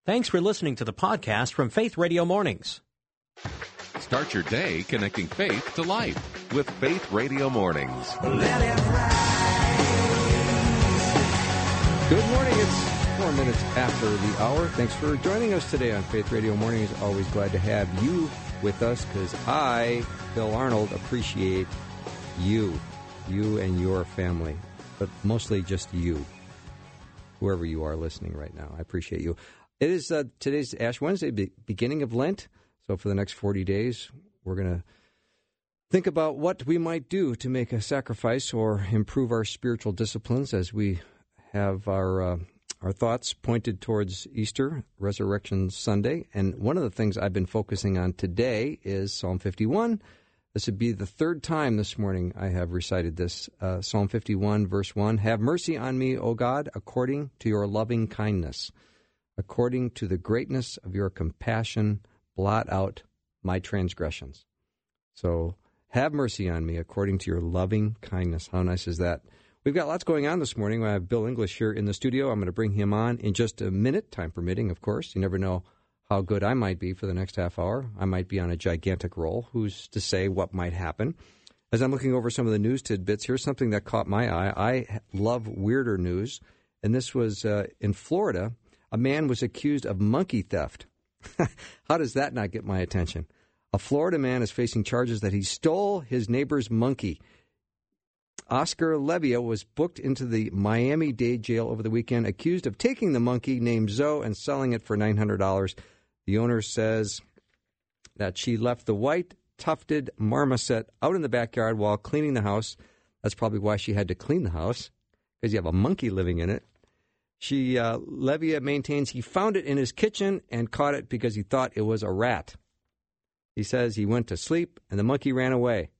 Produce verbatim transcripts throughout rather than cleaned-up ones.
Thanks for listening to the podcast from Faith Radio Mornings. Start your day connecting faith to life with Faith Radio Mornings. Let it rise. Good morning. It's four minutes after the hour. Thanks for joining us today on Faith Radio Mornings. Always glad to have you with us because I, Bill Arnold, appreciate you, you and your family, but mostly just you, whoever you are listening right now. I appreciate you. It is uh, today's Ash Wednesday, be- beginning of Lent. So for the next forty days, we're going to think about what we might do to make a sacrifice or improve our spiritual disciplines as we have our uh, our thoughts pointed towards Easter, Resurrection Sunday. And one of the things I've been focusing on today is Psalm fifty-one. This would be the third time this morning I have recited this. Uh, Psalm fifty-one, verse one, "Have mercy on me, O God, according to your loving kindness. According to the greatness of your compassion, blot out my transgressions." So, have mercy on me according to your loving kindness. How nice is that? We've got lots going on this morning. I have Bill English here in the studio. I'm going to bring him on in just a minute, time permitting, of course. You never know how good I might be for the next half hour. I might be on a gigantic roll. Who's to say what might happen? As I'm looking over some of the news tidbits, here's something that caught my eye. I love weirder news, and this was uh, in Florida. A man was accused of monkey theft. How does that not get my attention? A Florida man is facing charges that he stole his neighbor's monkey. Oscar Levia was booked into the Miami-Dade jail over the weekend, accused of taking the monkey named Zoe and selling it for nine hundred dollars. The owner says that she left the white tufted marmoset out in the backyard while cleaning the house. That's probably why she had to clean the house, because you have a monkey living in it. She, uh, Levia maintains he found it in his kitchen and caught it because he thought it was a rat. He says he went to sleep and the monkey ran away.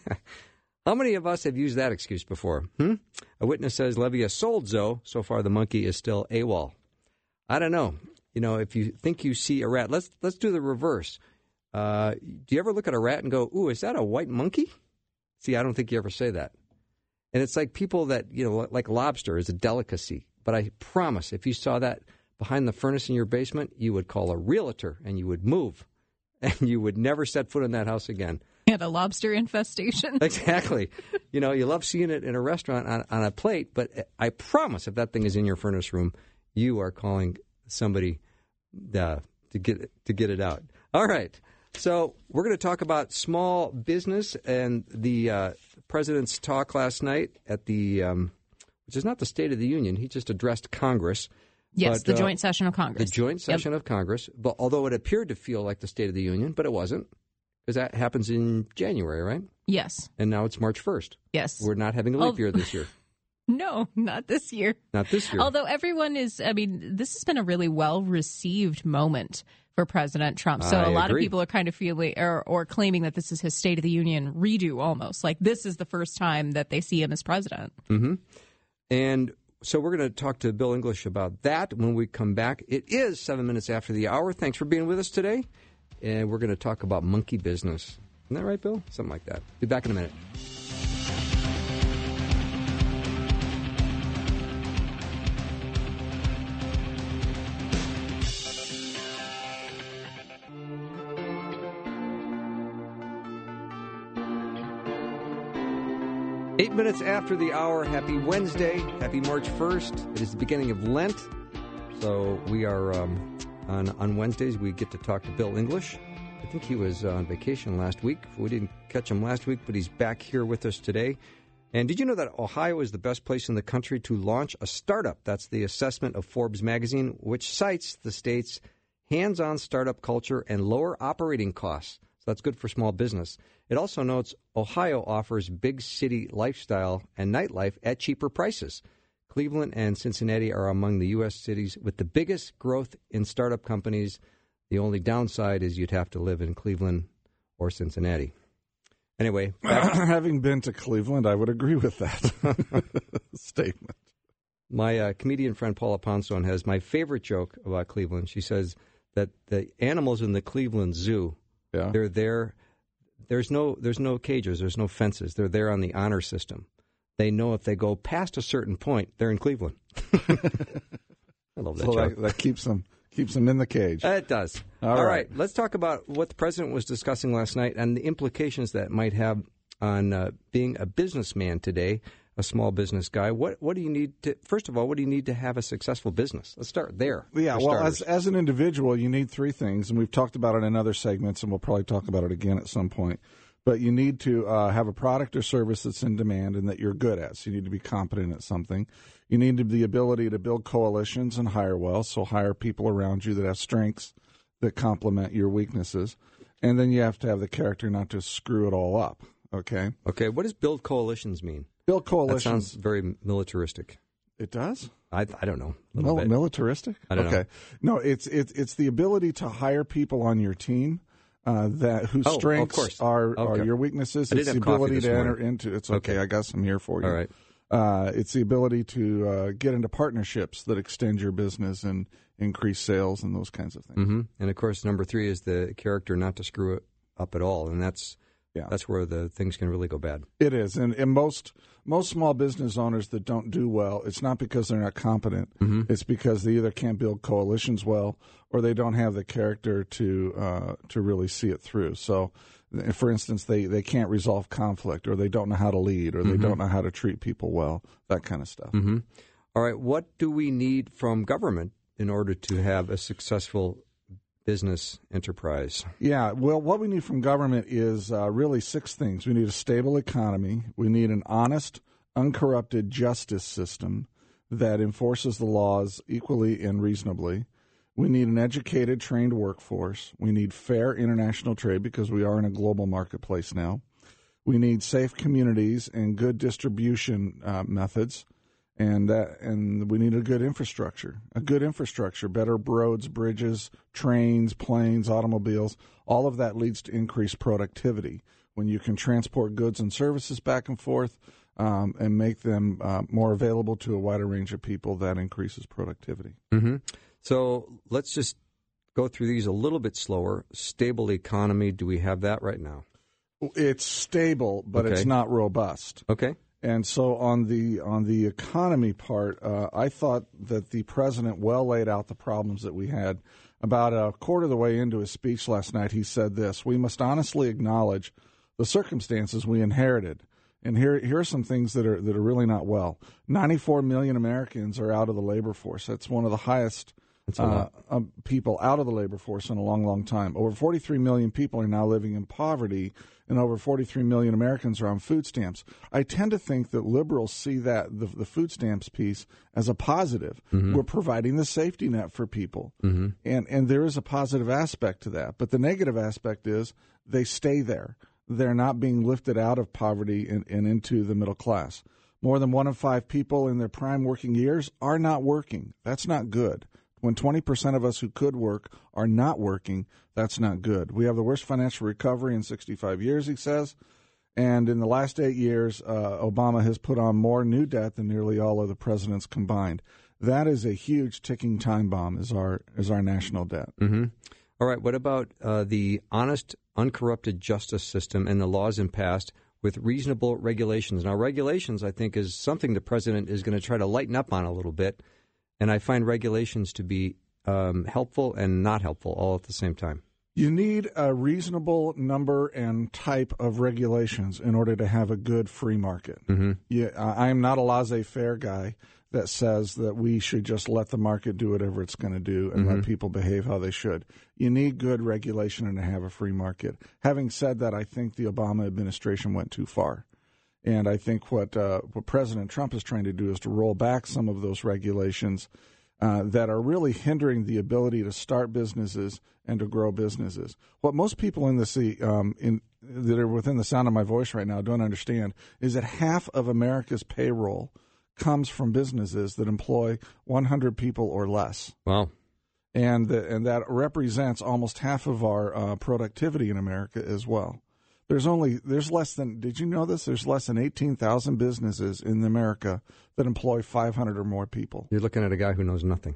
How many of us have used that excuse before? Hmm? A witness says Levia sold Zoe. So far, the monkey is still AWOL. I don't know. You know, if you think you see a rat, let's let's do the reverse. Uh, do you ever look at a rat and go, "Ooh, is that a white monkey?" See, I don't think you ever say that. And it's like people that, you know, like lobster is a delicacy. But I promise, if you saw that behind the furnace in your basement, you would call a realtor and you would move. And you would never set foot in that house again. And a lobster infestation. Exactly. You know, you love seeing it in a restaurant on, on a plate, but I promise if that thing is in your furnace room, you are calling somebody uh, to get it, to get it out. All right. So we're going to talk about small business and the uh, president's talk last night at the... Um, which is not the State of the Union. He just addressed Congress. Yes, but, the uh, joint session of Congress. The joint session yep. of Congress, but although it appeared to feel like the State of the Union, but it wasn't, because that happens in January, right? Yes. And now it's March first. Yes. We're not having a leap oh. year this year. No, not this year. Not this year. Although everyone is, I mean, this has been a really well-received moment for President Trump. So I a lot agree. of people are kind of feeling or, or claiming that this is his State of the Union redo almost. Like this is the first time that they see him as president. Mm-hmm. And so we're going to talk to Bill English about that when we come back. It is seven minutes after the hour. Thanks for being with us today. And we're going to talk about monkey business. Isn't that right, Bill? Something like that. Be back in a minute. Eight minutes after the hour. Happy Wednesday. Happy March first. It is the beginning of Lent. So we are, um, on, on Wednesdays, we get to talk to Bill English. I think he was on vacation last week. We didn't catch him last week, but he's back here with us today. And did you know that Ohio is the best place in the country to launch a startup? That's the assessment of Forbes magazine, which cites the state's hands-on startup culture and lower operating costs. So that's good for small business. It also notes Ohio offers big city lifestyle and nightlife at cheaper prices. Cleveland and Cincinnati are among the U S cities with the biggest growth in startup companies. The only downside is you'd have to live in Cleveland or Cincinnati. Anyway. Having been to Cleveland, I would agree with that statement. My uh, comedian friend Paula Ponson has my favorite joke about Cleveland. She says that the animals in the Cleveland Zoo, yeah. they're there. There's no, there's no cages. There's no fences. They're there on the honor system. They know if they go past a certain point, they're in Cleveland. I love that so joke. that, that keeps them Keeps them in the cage. It does. All All right. right. Let's talk about what the president was discussing last night and the implications that might have on uh, being a businessman today, a small business guy. What what do you need to, first of all, what do you need to have a successful business? Let's start there. Yeah, for well, starters. as, as an individual, you need three things, and we've talked about it in other segments, and we'll probably talk about it again at some point. But you need to uh, have a product or service that's in demand and that you're good at. So you need to be competent at something. You need to, the ability to build coalitions and hire well, so hire people around you that have strengths that complement your weaknesses. And then you have to have the character not to screw it all up, okay? Okay, what does build coalitions mean? Build That coalitions. sounds very militaristic. It does? I I don't know. A little Mil- bit. militaristic? I don't okay. know. No, it's it's it's the ability to hire people on your team uh, that whose Oh, of strengths course. are, Okay. are your weaknesses. I It's didn't the have coffee ability this to enter morning. into. It's okay. Okay. I got some here for you. All right. Uh, it's the ability to uh, get into partnerships that extend your business and increase sales and those kinds of things. Mm-hmm. And of course, number three is the character not to screw it up at all, and that's Yeah. that's where the things can really go bad. It is, and, and most most small business owners that don't do well, it's not because they're not competent. Mm-hmm. It's because they either can't build coalitions well, or they don't have the character to uh, to really see it through. So, for instance, they, they can't resolve conflict, or they don't know how to lead, or they Mm-hmm. don't know how to treat people well. That kind of stuff. Mm-hmm. All right, what do we need from government in order to have a successful business enterprise? Yeah, well, what we need from government is uh, really six things. We need a stable economy. We need an honest, uncorrupted justice system that enforces the laws equally and reasonably. We need an educated, trained workforce. We need fair international trade because we are in a global marketplace now. We need safe communities and good distribution uh, methods. And that, and we need a good infrastructure, a good infrastructure, better roads, bridges, trains, planes, automobiles. All of that leads to increased productivity. When you can transport goods and services back and forth um, and make them uh, more available to a wider range of people, that increases productivity. Mm-hmm. So let's just go through these a little bit slower. Stable economy, do we have that right now? It's stable, but Okay. it's not robust. Okay. And so on the on the economy part, uh, I thought that the president well laid out the problems that we had. About a quarter of the way into his speech last night, he said this: "We must honestly acknowledge the circumstances we inherited." And here here are some things that are that are really not well. ninety-four million Americans are out of the labor force. That's one of the highest That's a uh, lot. um, people out of the labor force in a long, long time. Over forty-three million people are now living in poverty, and over forty-three million Americans are on food stamps. I tend to think that liberals see that the, the food stamps piece as a positive. Mm-hmm. We're providing the safety net for people, Mm-hmm. and and there is a positive aspect to that. But the negative aspect is they stay there. They're not being lifted out of poverty and, and into the middle class. More than one in five people in their prime working years are not working. That's not good. When twenty percent of us who could work are not working, that's not good. We have the worst financial recovery in sixty-five years, he says. And in the last eight years, uh, Obama has put on more new debt than nearly all of the presidents combined. That is a huge ticking time bomb, is our, is our national debt. Mm-hmm. All right, what about uh, the honest, uncorrupted justice system and the laws in past with reasonable regulations? Now, regulations, I think, is something the president is going to try to lighten up on a little bit. And I find regulations to be um, helpful and not helpful all at the same time. You need a reasonable number and type of regulations in order to have a good free market. Mm-hmm. Yeah, I am not a laissez-faire guy that says that we should just let the market do whatever it's going to do and Mm-hmm. let people behave how they should. You need good regulation and to have a free market. Having said that, I think the Obama administration went too far. And I think what uh, what President Trump is trying to do is to roll back some of those regulations uh, that are really hindering the ability to start businesses and to grow businesses. What most people in the um, in that are within the sound of my voice right now don't understand is that half of America's payroll comes from businesses that employ one hundred people or less. Wow. And the, and that represents almost half of our uh, productivity in America as well. There's only there's less than did you know this? There's less than eighteen thousand businesses in America that employ five hundred or more people. You're looking at a guy who knows nothing.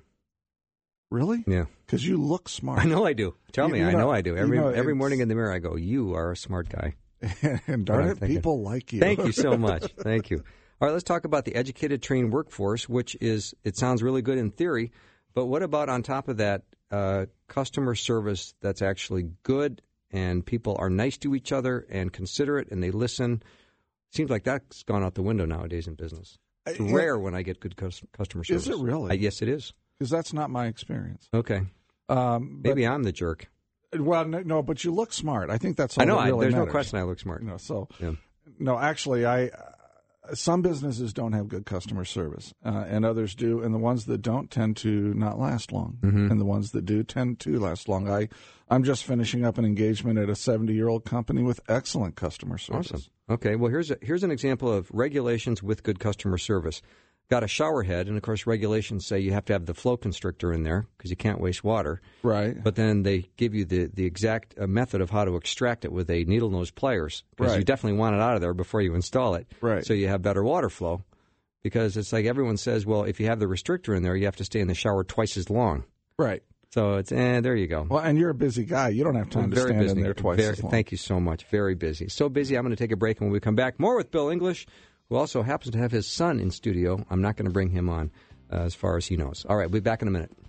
Really? Yeah. Because you look smart. I know I do. Tell You- me, you I know- know I do. you Every know, every it's- morning in the mirror, I go, "You are a smart guy." And darn I'm it, thinking. people like you. Thank you so much. Thank you. All right, let's talk about the educated, trained workforce, which is, it sounds really good in theory, but what about on top of that, uh, customer service that's actually good and people are nice to each other and considerate and they listen. Seems like that's gone out the window nowadays in business. It's I, rare when I get good cus- customer service. Is it really? I, yes, it is. Because that's not my experience. Okay. Um, but, Maybe I'm the jerk. Well, no, no, but you look smart. I think that's all I know. that really I, there's matters. no question I look smart. You know, so, Yeah. no, actually, I uh, some businesses don't have good customer service, uh, and others do, and the ones that don't tend to not last long, Mm-hmm. and the ones that do tend to last long. I, I'm just finishing up an engagement at a seventy-year-old company with excellent customer service. Awesome. Okay, well, here's a, here's an example of regulations with good customer service. Got a shower head, and of course, regulations say you have to have the flow constrictor in there because you can't waste water. Right. But then they give you the, the exact uh, method of how to extract it with a needle nose pliers because Right. you definitely want it out of there before you install it. Right. So you have better water flow because it's like everyone says, well, if you have the restrictor in there, you have to stay in the shower twice as long. Right. So it's, eh, there you go. Well, and you're a busy guy. You don't have time to Very stand busy. in there twice Very, as long. Thank you so much. Very busy. So busy, I'm going to take a break, and when we come back, more with Bill English, who also happens to have his son in studio. I'm not going to bring him on uh, as far as he knows. All right, we'll be back in a minute.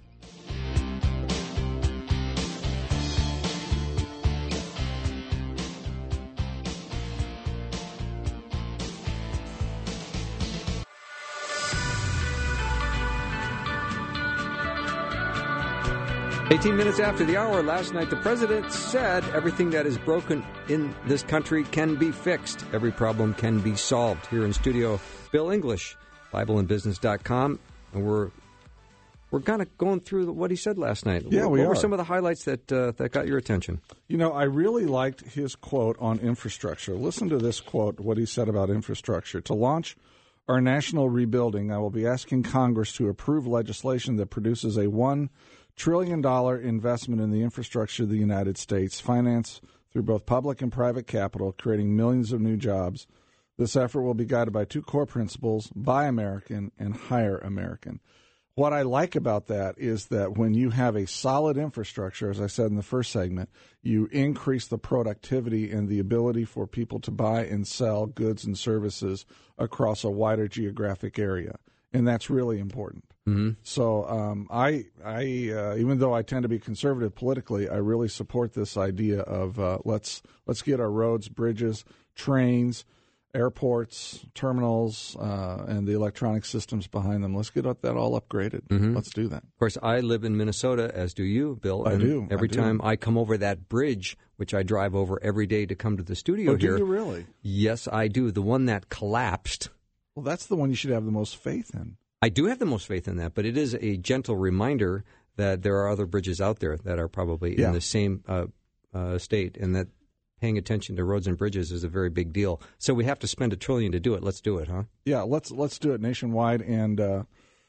eighteen minutes after the hour, last night the president said everything that is broken in this country can be fixed. Every problem can be solved. Here in studio, Bill English, Bible and Business dot com. And we're we're kind of going through what he said last night. Yeah, what, we what are. were some of the highlights that uh, that got your attention? You know, I really liked his quote on infrastructure. Listen to this quote, what he said about infrastructure. To launch our national rebuilding, I will be asking Congress to approve legislation that produces a one trillion dollars investment in the infrastructure of the United States, financed through both public and private capital, creating millions of new jobs. This effort will be guided by two core principles: buy American and hire American. What I like about that is that when you have a solid infrastructure, as I said in the first segment, you increase the productivity and the ability for people to buy and sell goods and services across a wider geographic area. And that's really important. Mm-hmm. So um, I, I uh, even though I tend to be conservative politically, I really support this idea of uh, let's let's get our roads, bridges, trains, airports, terminals, uh, and the electronic systems behind them. Let's get that all upgraded. Mm-hmm. Let's do that. Of course, I live in Minnesota, as do you, Bill. I and do, Every I do. time I come over that bridge, which I drive over every day to come to the studio Oh, do here. you really? Yes, I do. The one that collapsed. Well, that's the one you should have the most faith in. I do have the most faith in that, but it is a gentle reminder that there are other bridges out there that are probably Yeah. in the same uh, uh, state, and that paying attention to roads and bridges is a very big deal. So we have to spend a trillion to do it. Let's do it, huh? Yeah, let's let's do it nationwide. And uh,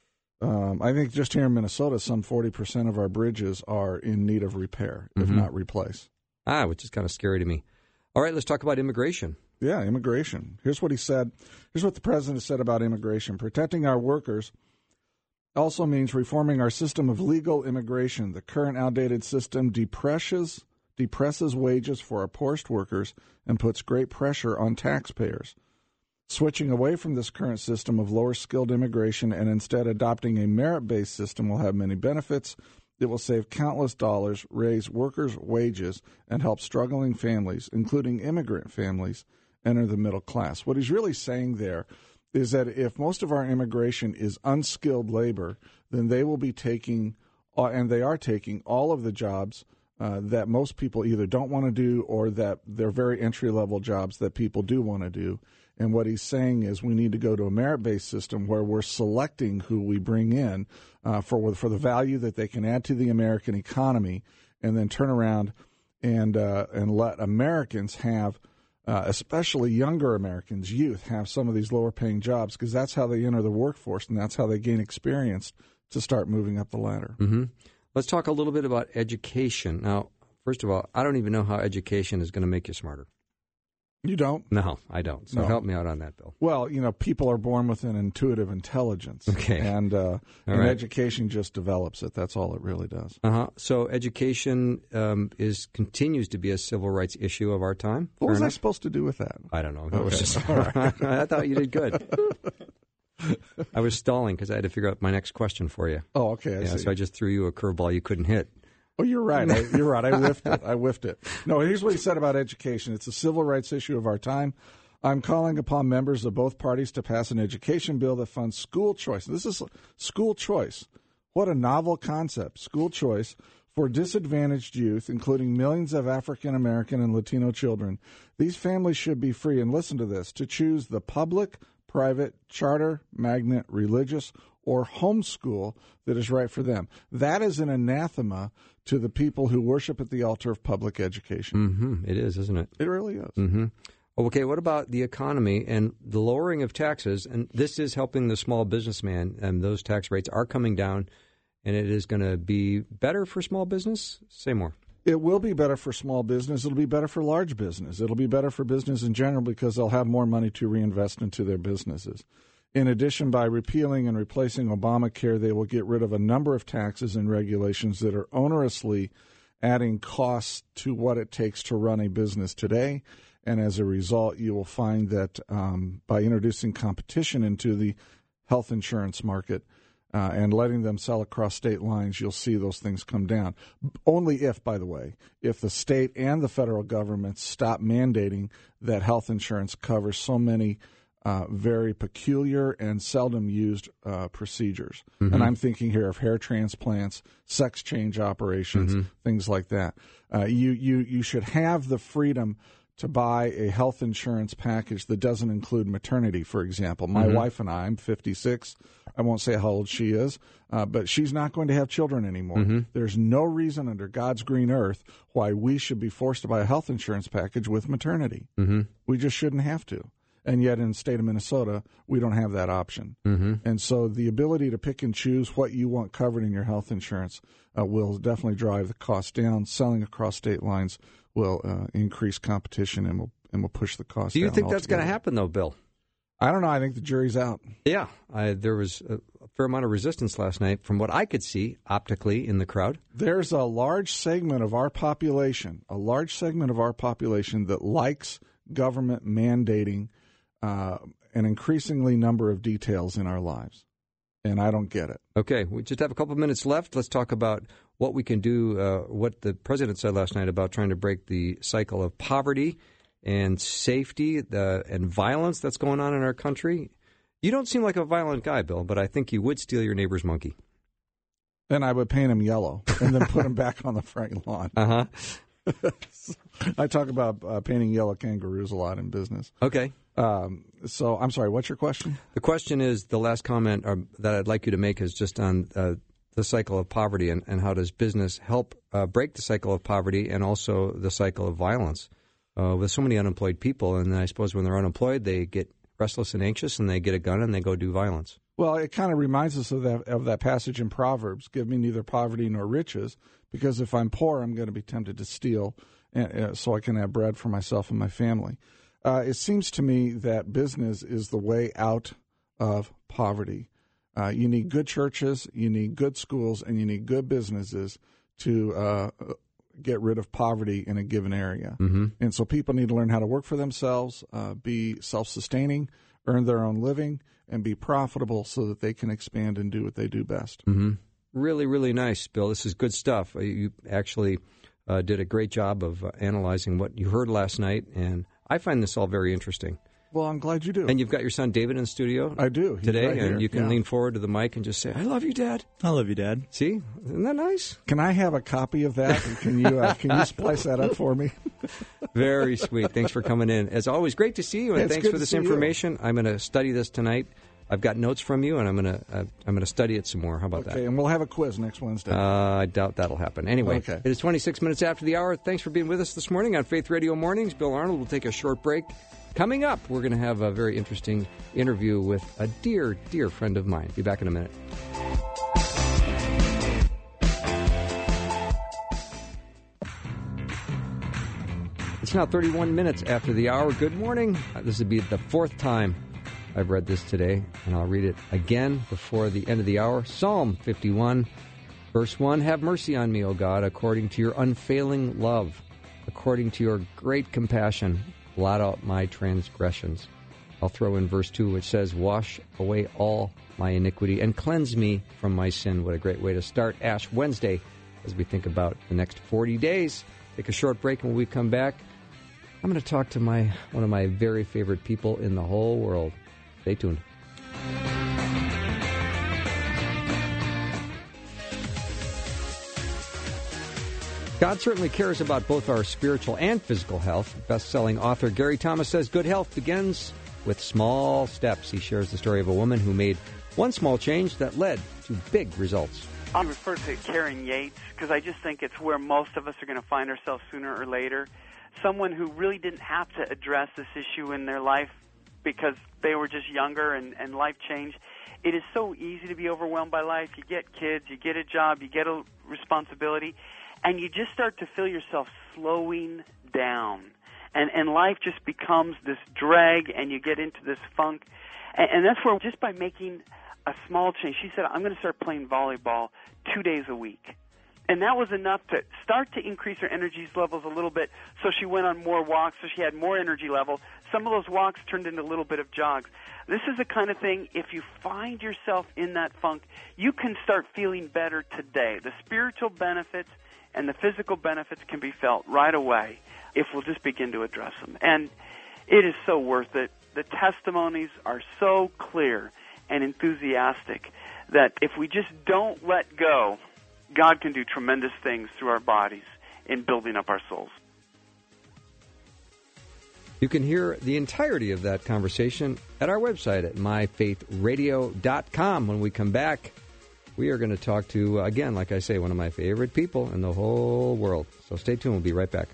um, I think just here in Minnesota, some forty percent of our bridges are in need of repair, if Mhm. not replace. Ah, which is kind of scary to me. All right, let's talk about immigration. Yeah, immigration. Here's what he said. Here's what the president said about immigration. Protecting our workers also means reforming our system of legal immigration. The current outdated system depresses depresses wages for our poorest workers and puts great pressure on taxpayers. Switching away from this current system of lower skilled immigration and instead adopting a merit-based system will have many benefits. It will save countless dollars, raise workers' wages, and help struggling families, including immigrant families, enter the middle class. What he's really saying there is that if most of our immigration is unskilled labor, then they will be taking, uh, and they are taking, all of the jobs uh, that most people either don't want to do or that they're very entry-level jobs that people do want to do. And what he's saying is we need to go to a merit-based system where we're selecting who we bring in uh, for for the value that they can add to the American economy, and then turn around and uh, and let Americans have, uh, especially younger Americans, youth, have some of these lower-paying jobs, because that's how they enter the workforce and that's how they gain experience to start moving up the ladder. Mm-hmm. Let's talk a little bit about education. Now, first of all, I don't even know how education is going to make you smarter. You don't? No, I don't. So No. help me out on that, Bill. Well, you know, people are born with an intuitive intelligence. Okay. And, uh, and right. education just develops it. That's all it really does. Uh-huh. So education um, is continues to be a civil rights issue of our time. What Fair was I enough? supposed to do with that? I don't know. That was Okay. just, All right. I thought you did good. I was stalling because I had to figure out my next question for you. Oh, okay. I yeah, see. so I just threw you a curveball you couldn't hit. Oh, you're right. I, you're right. I whiffed it. I whiffed it. No, here's what he said about education. It's a civil rights issue of our time. I'm calling upon members of both parties to pass an education bill that funds school choice. This is school choice. What a novel concept, school choice for disadvantaged youth, including millions of African American and Latino children. These families should be free, and listen to this, to choose the public, private, charter, magnet, religious, or homeschool that is right for them. That is an anathema to the people who worship at the altar of public education. Mm-hmm. It is, isn't it? It really is. Mm-hmm. Okay, what about the economy and the lowering of taxes? And this is helping the small businessman, and those tax rates are coming down, and it is going to be better for small business? Say more. It will be better for small business. It'll be better for large business. It'll be better for business in general because they'll have more money to reinvest into their businesses. In addition, by repealing and replacing Obamacare, they will get rid of a number of taxes and regulations that are onerously adding costs to what it takes to run a business today. And as a result, you will find that um, by introducing competition into the health insurance market uh, and letting them sell across state lines, you'll see those things come down. Only if, by the way, if the state and the federal government stop mandating that health insurance covers so many Uh, very peculiar and seldom used uh, procedures. Mm-hmm. And I'm thinking here of hair transplants, sex change operations, mm-hmm. things like that. Uh, you, you, you should have the freedom to buy a health insurance package that doesn't include maternity, for example. My mm-hmm. wife and I, I'm fifty-six. I won't say how old she is, uh, but she's not going to have children anymore. Mm-hmm. There's no reason under God's green earth why we should be forced to buy a health insurance package with maternity. Mm-hmm. We just shouldn't have to. And yet in the state of Minnesota, we don't have that option. Mm-hmm. And so the ability to pick and choose what you want covered in your health insurance uh, will definitely drive the cost down. Selling across state lines will uh, increase competition and will and will push the cost down. Do you think altogether. That's going to happen, though, Bill? I don't know. I think the jury's out. Yeah. I, there was a fair amount of resistance last night from what I could see optically in the crowd. There's a large segment of our population, a large segment of our population that likes government mandating Uh, an increasingly number of details in our lives, and I don't get it. Okay, we just have a couple of minutes left. Let's talk about what we can do, uh, what the president said last night about trying to break the cycle of poverty and safety the, and violence that's going on in our country. You don't seem like a violent guy, Bill, but I think you would steal your neighbor's monkey. Then I would paint him yellow and then put him back on the front lawn. Uh-huh. I talk about uh, painting yellow kangaroos a lot in business. Okay. Um, so I'm sorry, what's your question? The question is, the last comment uh, that I'd like you to make is just on uh, the cycle of poverty and, and how does business help uh, break the cycle of poverty and also the cycle of violence uh, with so many unemployed people. And I suppose when they're unemployed, they get restless and anxious and they get a gun and they go do violence. Well, it kind of reminds us of that, of that passage in Proverbs, give me neither poverty nor riches, because if I'm poor, I'm going to be tempted to steal uh, so I can have bread for myself and my family. Uh, it seems to me that business is the way out of poverty. Uh, you need good churches, you need good schools, and you need good businesses to uh, get rid of poverty in a given area. Mm-hmm. And so people need to learn how to work for themselves, uh, be self-sustaining, earn their own living, and be profitable so that they can expand and do what they do best. Mm-hmm. Really, really nice, Bill. This is good stuff. You actually uh, did a great job of uh, analyzing what you heard last night, and I find this all very interesting. Well, I'm glad you do. And you've got your son David in the studio. I do. He's today, right and here. you can yeah. lean forward to the mic and just say, "I love you, Dad." I love you, Dad. See, isn't that nice? Can I have a copy of that? Can you uh, can you splice that up for me? Very sweet. Thanks for coming in. As always, great to see you, and It's thanks good for to this see information. you. I'm going to study this tonight. I've got notes from you, and I'm going to uh, I'm going to study it some more. How about Okay, that? and we'll have a quiz next Wednesday. Uh, I doubt that'll happen. Anyway, Okay. It is twenty-six minutes after the hour. Thanks for being with us this morning on Faith Radio Mornings. Bill Arnold will take a short break. Coming up, we're going to have a very interesting interview with a dear, dear friend of mine. Be back in a minute. It's now thirty-one minutes after the hour. Good morning. Uh, This would be the fourth time I've read this today, and I'll read it again before the end of the hour. Psalm fifty-one, verse one, have mercy on me, O God, according to your unfailing love, according to your great compassion, blot out my transgressions. I'll throw in verse two, which says, wash away all my iniquity and cleanse me from my sin. What a great way to start Ash Wednesday. as we think about the next forty days. Take a short break, and when we come back, I'm going to talk to my one of my very favorite people in the whole world. Stay tuned. God certainly cares about both our spiritual and physical health. Best-selling author Gary Thomas says good health begins with small steps. He shares the story of a woman who made one small change that led to big results. I refer to Karen Yates because I just think it's where most of us are going to find ourselves sooner or later. Someone who really didn't have to address this issue in their life because they were just younger and, and life changed. It is so easy to be overwhelmed by life. You get kids, you get a job, you get a responsibility, and you just start to feel yourself slowing down. And, and life just becomes this drag, and you get into this funk. And, and that's where just by making a small change, she said, I'm going to start playing volleyball two days a week. And that was enough to start to increase her energy levels a little bit, so she went on more walks, so she had more energy level. Some of those walks turned into a little bit of jogs. This is the kind of thing, if you find yourself in that funk, you can start feeling better today. The spiritual benefits and the physical benefits can be felt right away if we'll just begin to address them. And it is so worth it. The testimonies are so clear and enthusiastic that if we just don't let go, God can do tremendous things through our bodies in building up our souls. You can hear the entirety of that conversation at our website at my faith radio dot com. When we come back, we are going to talk to, again, like I say, one of my favorite people in the whole world. So stay tuned. We'll be right back.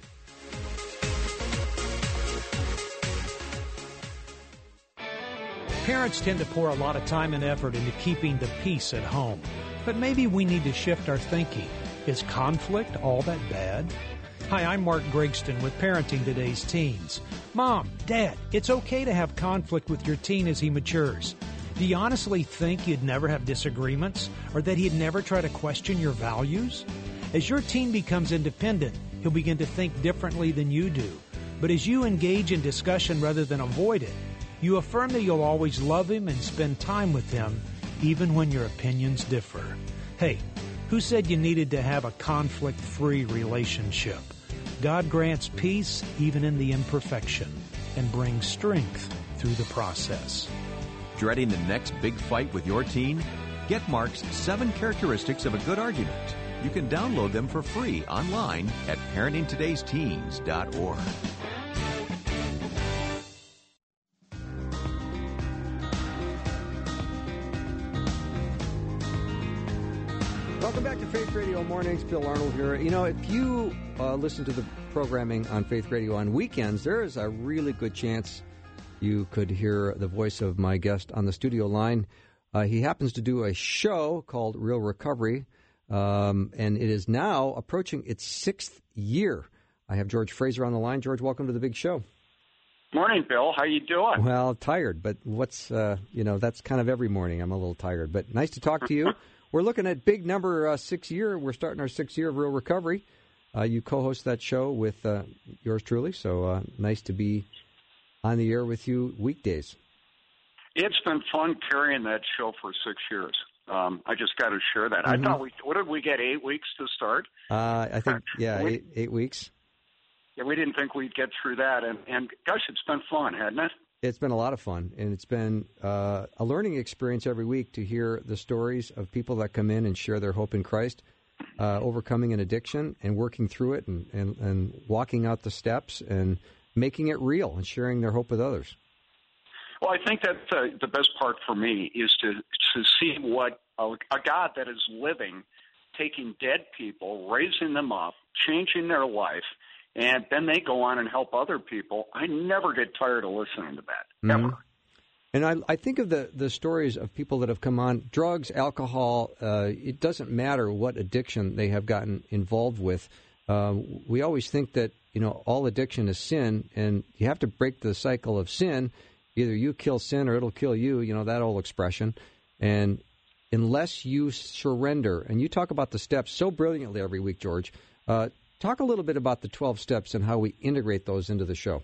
Parents tend to pour a lot of time and effort into keeping the peace at home. But maybe we need to shift our thinking. Is conflict all that bad? Hi, I'm Mark Gregston with Parenting Today's Teens. Mom, Dad, it's okay to have conflict with your teen as he matures. Do you honestly think you'd never have disagreements, or that he'd never try to question your values? As your teen becomes independent, he'll begin to think differently than you do. But as you engage in discussion rather than avoid it, you affirm that you'll always love him and spend time with him, even when your opinions differ. Hey, who said you needed to have a conflict-free relationship? God grants peace even in the imperfection and brings strength through the process. Dreading the next big fight with your teen? Get Mark's Seven Characteristics of a Good Argument. You can download them for free online at parenting todays teens dot org. Welcome back to Faith Radio Mornings. Bill Arnold here. You know, if you uh, listen to the programming on Faith Radio on weekends, there is a really good chance you could hear the voice of my guest on the studio line. Uh, he happens to do a show called Real Recovery, um, and it is now approaching its sixth year. I have George Fraser on the line. George, welcome to the big show. Morning, Bill. How you doing? Well, tired, but what's, uh, you know, that's kind of every morning. I'm a little tired, but nice to talk to you. We're looking at big number uh, six year. We're starting our sixth year of Real Recovery. Uh, you co-host that show with uh, yours truly, so uh, nice to be on the air with you weekdays. It's been fun carrying that show for six years. Um, I just got to share that. Mm-hmm. I thought we, what did we get, eight weeks to start? Uh, I think, yeah, we, eight, eight weeks. Yeah, we didn't think we'd get through that, and, and gosh, it's been fun, hasn't it? It's been a lot of fun, and it's been uh, a learning experience every week to hear the stories of people that come in and share their hope in Christ, uh, overcoming an addiction and working through it and, and, and walking out the steps and making it real and sharing their hope with others. Well, I think that uh, the best part for me is to to see what a, a God that is living, taking dead people, raising them up, changing their life, and then they go on and help other people. I never get tired of listening to that, mm-hmm. ever. And I, I think of the, the stories of people that have come on, drugs, alcohol, uh, it doesn't matter what addiction they have gotten involved with. Uh, we always think that, you know, all addiction is sin, and you have to break the cycle of sin. Either you kill sin or it'll kill you, you know, that old expression. And unless you surrender, and you talk about the steps so brilliantly every week, George, uh, talk a little bit about the twelve steps and how we integrate those into the show.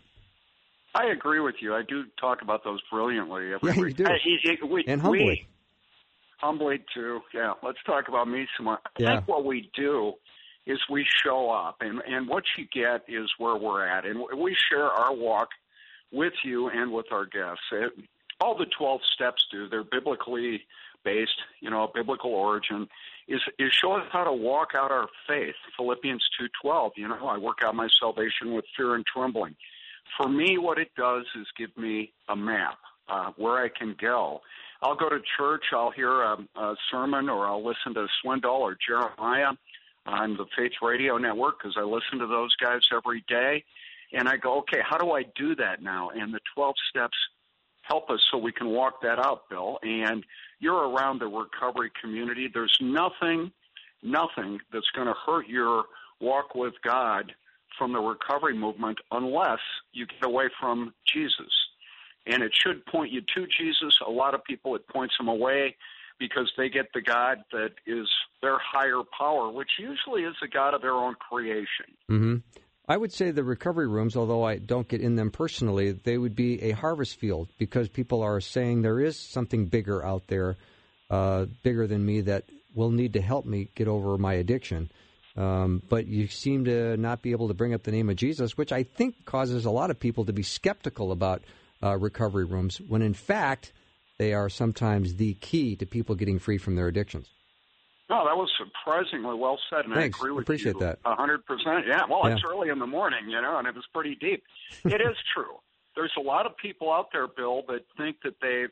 I agree with you. I do talk about those brilliantly every yeah, week. You do. Uh, we, and humbly. We, humbly, too. Yeah, let's talk about me some more. I yeah. think what we do is we show up, and, and what you get is where we're at. And we share our walk with you and with our guests. It, all the twelve steps do. They're biblically based, you know, biblical origin, is, is show us how to walk out our faith. Philippians two twelve, you know, I work out my salvation with fear and trembling. For me, what it does is give me a map uh, where I can go. I'll go to church, I'll hear a, a sermon, or I'll listen to Swindoll or Jeremiah on the Faith Radio Network, because I listen to those guys every day. And I go, okay, how do I do that now? And the twelve steps help us so we can walk that out, Bill. And you're around the recovery community. There's nothing, nothing that's going to hurt your walk with God from the recovery movement unless you get away from Jesus. And it should point you to Jesus. A lot of people, it points them away because they get the God that is their higher power, which usually is the God of their own creation. Mm-hmm. I would say the recovery rooms, although I don't get in them personally, they would be a harvest field, because people are saying there is something bigger out there, uh, bigger than me, that will need to help me get over my addiction. Um, but you seem to not be able to bring up the name of Jesus, which I think causes a lot of people to be skeptical about uh, recovery rooms, when in fact they are sometimes the key to people getting free from their addictions. No, that was surprisingly well said, and Thanks. I agree with Appreciate you that. one hundred percent. Yeah, well, Yeah. it's early in the morning, you know, and it was pretty deep. It is true. There's a lot of people out there, Bill, that think that they've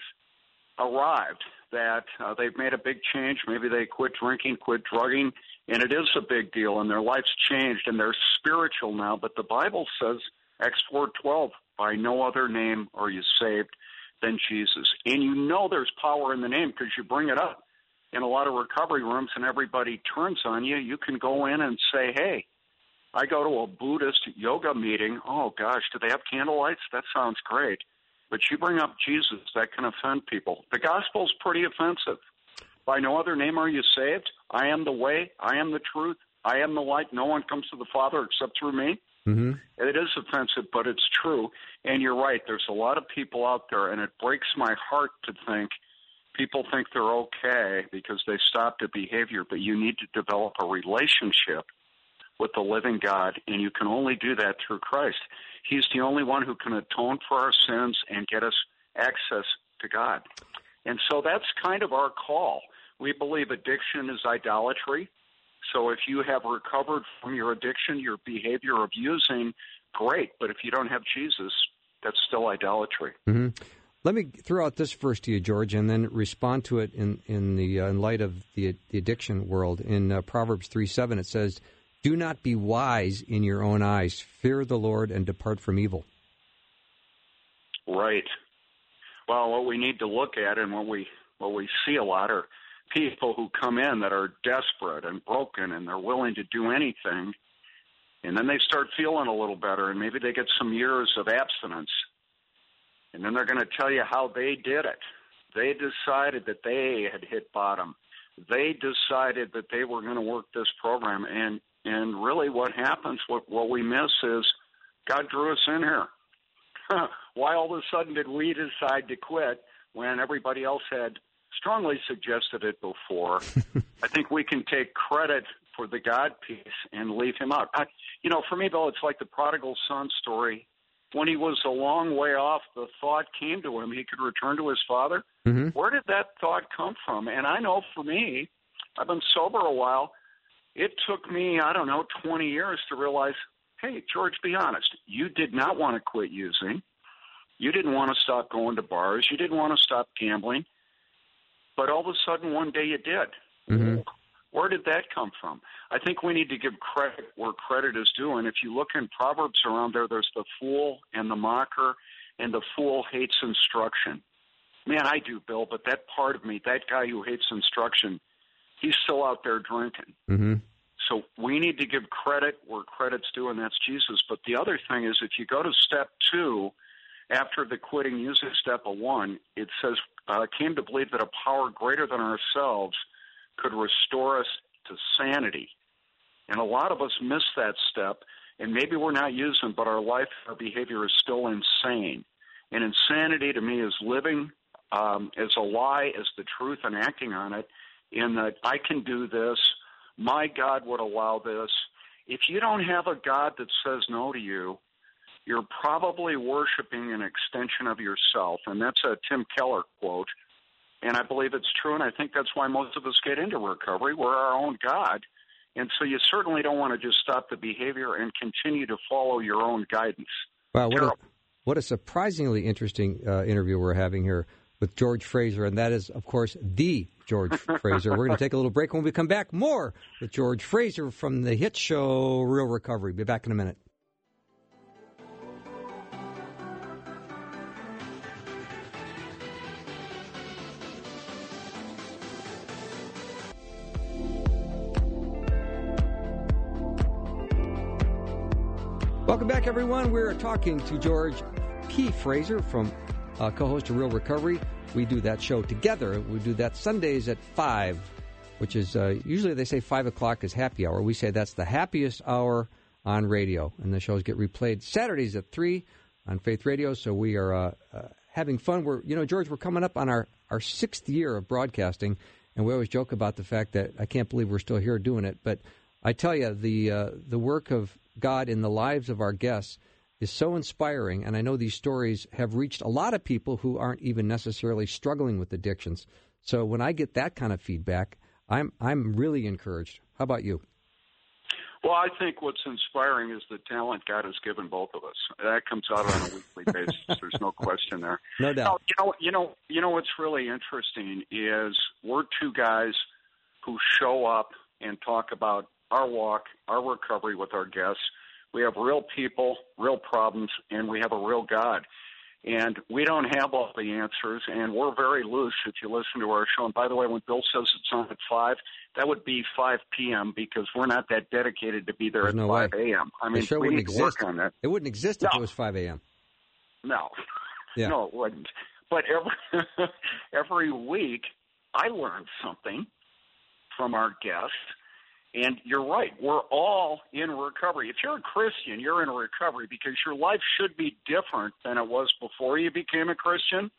arrived, that uh, they've made a big change. Maybe they quit drinking, quit drugging, and it is a big deal, and their life's changed, and they're spiritual now. But the Bible says, Acts four twelve, by no other name are you saved than Jesus. And you know there's power in the name because you bring it up in a lot of recovery rooms and everybody turns on you. You can go in and say, hey, I go to a Buddhist yoga meeting. Oh, gosh, do they have candlelights? That sounds great. But you bring up Jesus, that can offend people. The gospel's pretty offensive. By no other name are you saved. I am the way. I am the truth. I am the light. No one comes to the Father except through me. Mm-hmm. It is offensive, but it's true. And you're right. There's a lot of people out there, and it breaks my heart to think people think they're okay because they stopped a behavior, but you need to develop a relationship with the living God, and you can only do that through Christ. He's the only one who can atone for our sins and get us access to God. And so that's kind of our call. We believe addiction is idolatry. So if you have recovered from your addiction, your behavior of using, great. But if you don't have Jesus, that's still idolatry. Mm-hmm. Let me throw out this verse to you, George, and then respond to it in in the uh, in light of the, the addiction world. In uh, Proverbs three seven, it says, "Do not be wise in your own eyes. Fear the Lord and depart from evil." Right. Well, what we need to look at, and what we what we see a lot, are people who come in that are desperate and broken, and they're willing to do anything, and then they start feeling a little better, and maybe they get some years of abstinence. And then they're going to tell you how they did it. They decided that they had hit bottom. They decided that they were going to work this program. And, and really what happens, what, what we miss is God drew us in here. Why all of a sudden did we decide to quit when everybody else had strongly suggested it before? I think we can take credit for the God piece and leave him out. I, you know, for me, Bill, it's like the prodigal son story. When he was a long way off, the thought came to him he could return to his father. Mm-hmm. Where did that thought come from? And I know for me, I've been sober a while. It took me, I don't know, twenty years to realize, hey, George, be honest. You did not want to quit using. You didn't want to stop going to bars. You didn't want to stop gambling. But all of a sudden, one day you did. Mm-hmm. Where did that come from? I think we need to give credit where credit is due. And if you look in Proverbs around there, there's the fool and the mocker, and the fool hates instruction. Man, I do, Bill, but that part of me, that guy who hates instruction, he's still out there drinking. Mm-hmm. So we need to give credit where credit's due, and that's Jesus. But the other thing is, if you go to step two, after the quitting using step of one, it says, uh, came to believe that a power greater than ourselves could restore us to sanity. And a lot of us miss that step, and maybe we're not using, but our life, our behavior is still insane. And insanity to me is living um, as a lie, as the truth, and acting on it, in that I can do this, my God would allow this. If you don't have a God that says no to you, you're probably worshiping an extension of yourself. And that's a Tim Keller quote. And I believe it's true, and I think that's why most of us get into recovery. We're our own God. And so you certainly don't want to just stop the behavior and continue to follow your own guidance. Wow, what a, what a surprisingly interesting uh, interview we're having here with George Fraser, and that is, of course, the George Fraser. We're going to take a little break. When we come back, more with George Fraser from the hit show Real Recovery. Be back in a minute. Welcome back, everyone. We're talking to George P. Fraser from uh, co-host of Real Recovery. We do that show together. We do that Sundays at five, which is uh, usually they say five o'clock is happy hour. We say that's the happiest hour on radio, and the shows get replayed Saturdays at three on Faith Radio. So we are uh, uh, having fun. We're, you know, George, we're coming up on our, our sixth year of broadcasting, and we always joke about the fact that I can't believe we're still here doing it. But I tell you, the uh, the work of God in the lives of our guests is so inspiring, and I know these stories have reached a lot of people who aren't even necessarily struggling with addictions. So when I get that kind of feedback, I'm I'm really encouraged. How about you? Well, I think what's inspiring is the talent God has given both of us. That comes out on a weekly basis. There's no question there. No doubt. You know, you know, you know what's really interesting is we're two guys who show up and talk about our walk, our recovery with our guests. We have real people, real problems, and we have a real God. And we don't have all the answers, and we're very loose if you listen to our show. And by the way, when Bill says it's on at five, that would be five p.m. because we're not that dedicated to be there There's at no five way. a.m. I The mean, show we wouldn't need to work exist. on that. It wouldn't exist No. if it was five a.m. No. Yeah. No, it wouldn't. But every, every week, I learn something from our guests. And you're right. We're all in recovery. If you're a Christian, you're in recovery because your life should be different than it was before you became a Christian.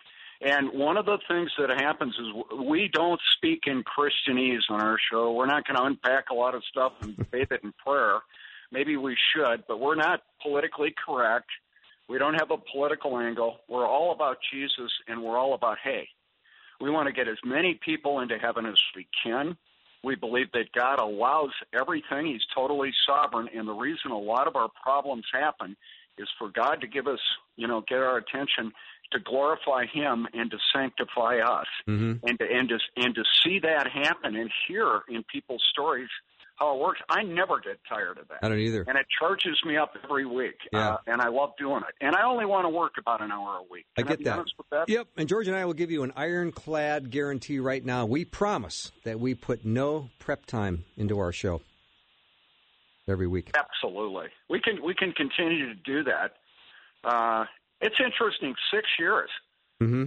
And one of the things that happens is we don't speak in Christianese on our show. We're not going to unpack a lot of stuff and bathe it in prayer. Maybe we should, but we're not politically correct. We don't have a political angle. We're all about Jesus, and we're all about, hey, we want to get as many people into heaven as we can. We believe that God allows everything. He's totally sovereign. And the reason a lot of our problems happen is for God to give us, you know, get our attention to glorify Him and to sanctify us. Mm-hmm. And to, and to, and to see that happen and hear in people's stories how it works. I never get tired of that. I don't either. And it charges me up every week. Yeah. Uh, and I love doing it. And I only want to work about an hour a week. Can I get be that. honest with that? Yep. And George and I will give you an ironclad guarantee right now. We promise that we put no prep time into our show every week. Absolutely. We can we can continue to do that. Uh, it's interesting. Six years. Mm-hmm.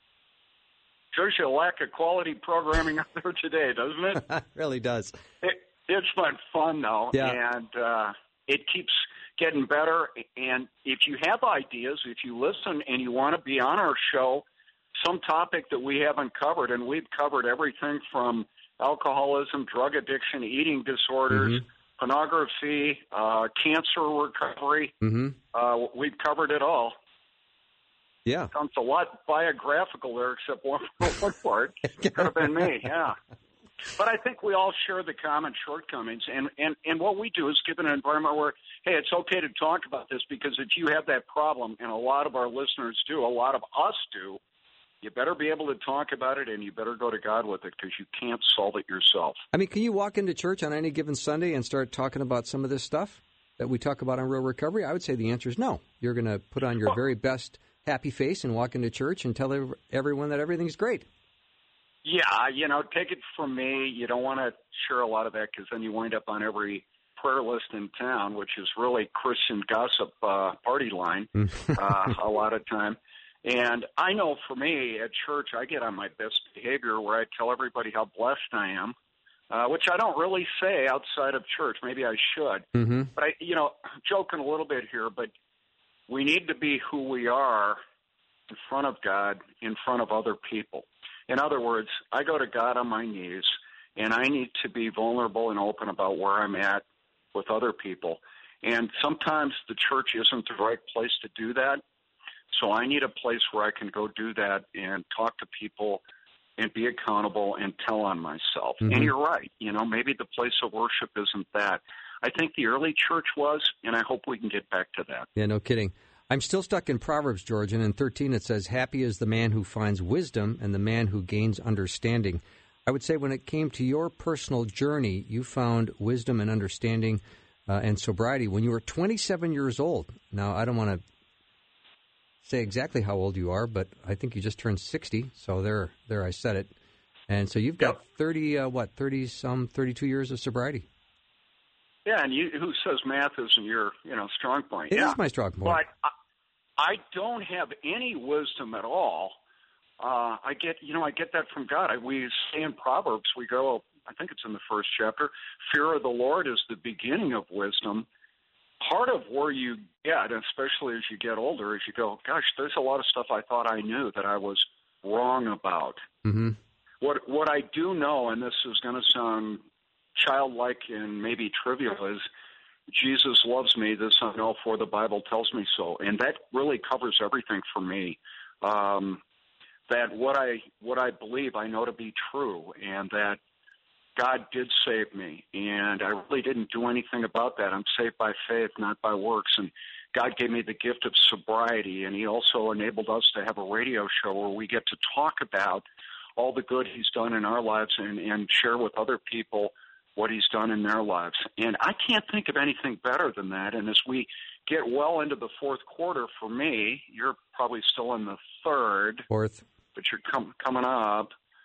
Shows you a lack of quality programming out there today, doesn't it? It really does. It, it's been fun, though, Yeah. and uh, it keeps getting better. And if you have ideas, if you listen and you want to be on our show, some topic that we haven't covered, and we've covered everything from alcoholism, drug addiction, eating disorders, Mm-hmm. pornography, uh, cancer recovery. Mm-hmm. Uh, we've covered it all. Yeah. Sounds a lot biographical there, except one, one part. Could have been me, yeah. But I think we all share the common shortcomings, and, and, and what we do is give an environment where, hey, it's okay to talk about this, because if you have that problem, and a lot of our listeners do, a lot of us do, you better be able to talk about it, and you better go to God with it, because you can't solve it yourself. I mean, can you walk into church on any given Sunday and start talking about some of this stuff that we talk about on Real Recovery? I would say the answer is no. You're going to put on your Well, very best happy face and walk into church and tell ev- everyone that everything's great. Yeah, you know, take it from me. You don't want to share a lot of that, because then you wind up on every prayer list in town, which is really Christian gossip uh, party line uh, a lot of time. And I know for me at church, I get on my best behavior where I tell everybody how blessed I am, uh, which I don't really say outside of church. Maybe I should. Mm-hmm. But, I, you know, joking a little bit here, but we need to be who we are in front of God, in front of other people. In other words, I go to God on my knees, and I need to be vulnerable and open about where I'm at with other people. And sometimes the church isn't the right place to do that, so I need a place where I can go do that and talk to people and be accountable and tell on myself. Mm-hmm. And you're right. You know, maybe the place of worship isn't that. I think the early church was, and I hope we can get back to that. Yeah, no kidding. I'm still stuck in Proverbs, George, and in thirteen it says, happy is the man who finds wisdom and the man who gains understanding. I would say when it came to your personal journey, you found wisdom and understanding uh, and sobriety when you were twenty-seven years old. Now, I don't want to say exactly how old you are, but I think you just turned sixty, so there there I said it. And so you've got yep. thirty, uh, what, thirty-some, thirty-two years of sobriety. Yeah, and you, who says math isn't your, you know, strong point? It yeah. is my strong point. But I, I don't have any wisdom at all. Uh, I get, you know, I get that from God. I, we say in Proverbs, we go, I think it's in the first chapter, fear of the Lord is the beginning of wisdom. Part of where you get, especially as you get older, is you go, gosh, there's a lot of stuff I thought I knew that I was wrong about. Mm-hmm. What what I do know, and this is going to sound childlike and maybe trivial, is Jesus loves me. This I know, for the Bible tells me so, and that really covers everything for me. Um, that what I what I believe I know to be true, and that God did save me, and I really didn't do anything about that. I'm saved by faith, not by works, and God gave me the gift of sobriety, and he also enabled us to have a radio show where we get to talk about all the good he's done in our lives and, and share with other people what he's done in their lives. And I can't think of anything better than that. And as we get well into the fourth quarter for me, you're probably still in the third. Fourth. But you're com- coming up.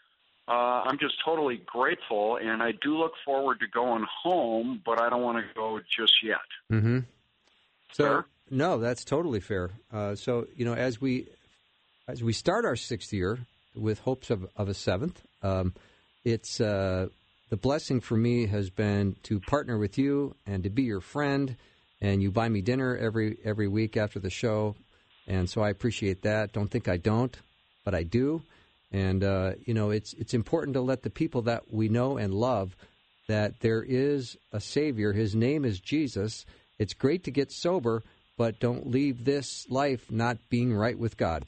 Uh, I'm just totally grateful, and I do look forward to going home, but I don't want to go just yet. Mm-hmm. So, fair? No, that's totally fair. Uh, so, you know, as we as we start our sixth year with hopes of, of a seventh, um, it's uh, the blessing for me has been to partner with you and to be your friend, and you buy me dinner every every week after the show, and so I appreciate that. Don't think I don't, but I do. And, uh, you know, it's it's important to let the people that we know and love that there is a Savior. His name is Jesus. It's great to get sober, but don't leave this life not being right with God.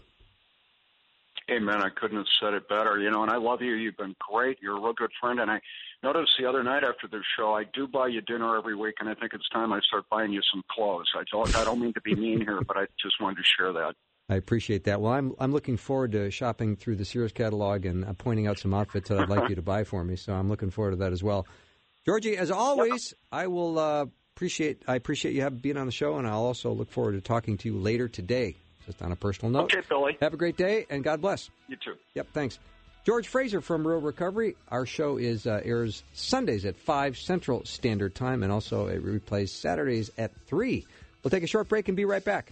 Amen. I couldn't have said it better. You know, and I love you. You've been great. You're a real good friend. And I noticed the other night after the show, I do buy you dinner every week, and I think it's time I start buying you some clothes. I don't, I don't mean to be mean here, but I just wanted to share that. I appreciate that. Well, I'm I'm looking forward to shopping through the Sears catalog and uh, pointing out some outfits that I'd like you to buy for me. So I'm looking forward to that as well. Georgie, as always, I will uh, appreciate I appreciate you having being on the show, and I'll also look forward to talking to you later today. Just on a personal note. Okay, Billy. Have a great day, and God bless. You too. Yep, thanks. George Fraser from Real Recovery. Our show is uh, airs Sundays at five Central Standard Time, and also it replays Saturdays at three. We'll take a short break and be right back.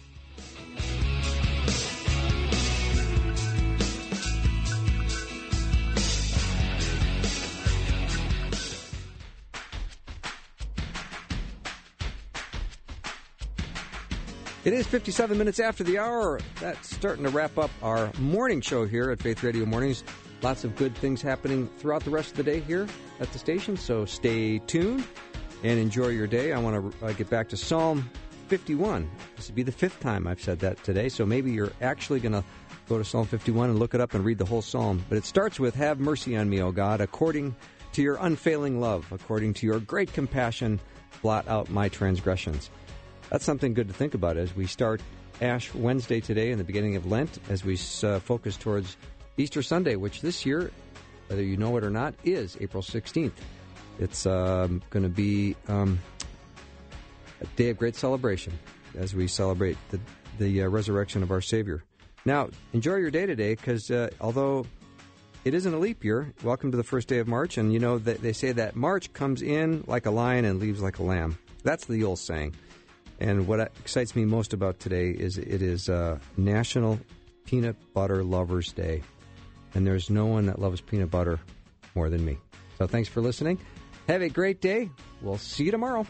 It is fifty-seven minutes after the hour. That's starting to wrap up our morning show here at Faith Radio Mornings. Lots of good things happening throughout the rest of the day here at the station, so stay tuned and enjoy your day. I want to uh, get back to Psalm fifty-one. This would be the fifth time I've said that today, so maybe you're actually going to go to Psalm fifty-one and look it up and read the whole psalm. But it starts with, have mercy on me, O God, according to your unfailing love, according to your great compassion, blot out my transgressions. That's something good to think about as we start Ash Wednesday today and the beginning of Lent, as we uh, focus towards Easter Sunday, which this year, whether you know it or not, is April sixteenth. It's um, going to be um, a day of great celebration as we celebrate the, the uh, resurrection of our Savior. Now, enjoy your day today, because uh, although it isn't a leap year, welcome to the first day of March, and you know that they say that March comes in like a lion and leaves like a lamb. That's the old saying. And what excites me most about today is it is uh, National Peanut Butter Lovers Day. And there's no one that loves peanut butter more than me. So thanks for listening. Have a great day. We'll see you tomorrow.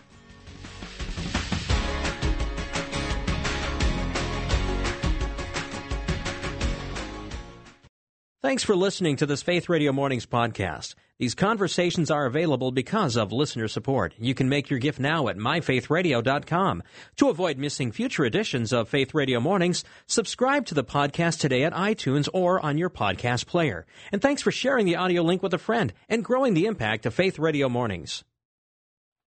Thanks for listening to this Faith Radio Mornings podcast. These conversations are available because of listener support. You can make your gift now at my faith radio dot com. To avoid missing future editions of Faith Radio Mornings, subscribe to the podcast today at iTunes or on your podcast player. And thanks for sharing the audio link with a friend and growing the impact of Faith Radio Mornings.